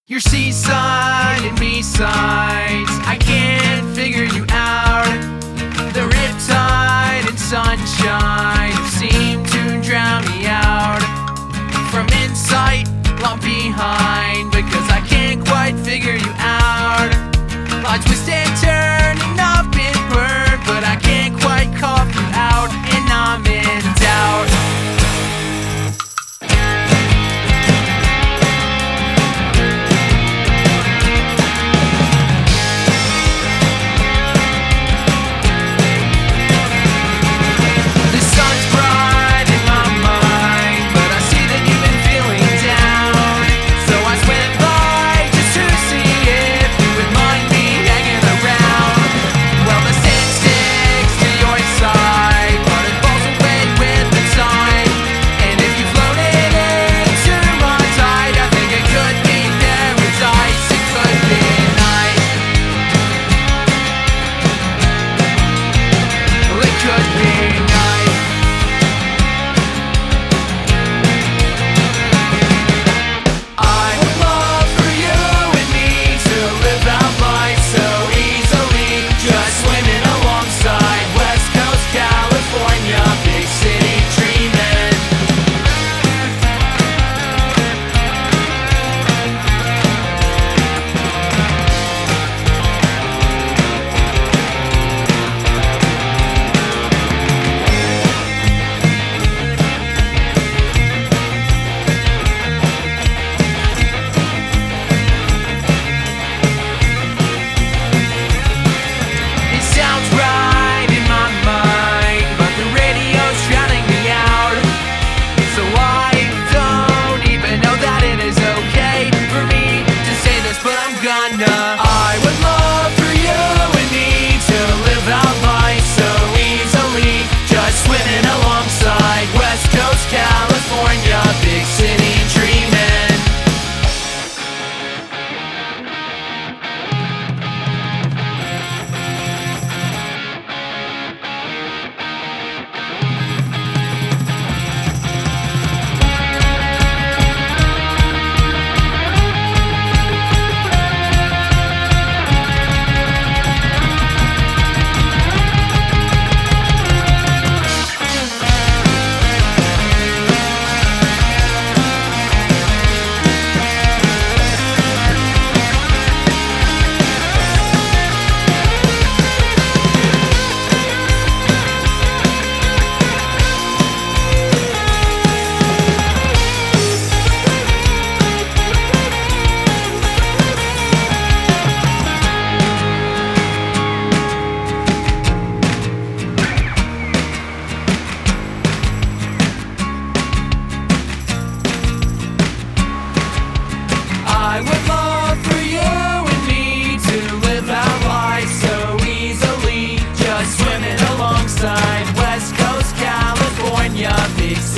Your seaside and B-sides, I can't figure you out. The riptide and sunshine seem to drown me out. From in sight, long behind, because I can't quite figure you out. I twist and turn and I've been burned, but I can't quite cough you out, and I'm in doubt. I would love for you and me to live out life so easily, just swimming alongside West Coast California, big city dreaming. I would love for you and me to live our life so easily, just swimming alongside West Coast California, big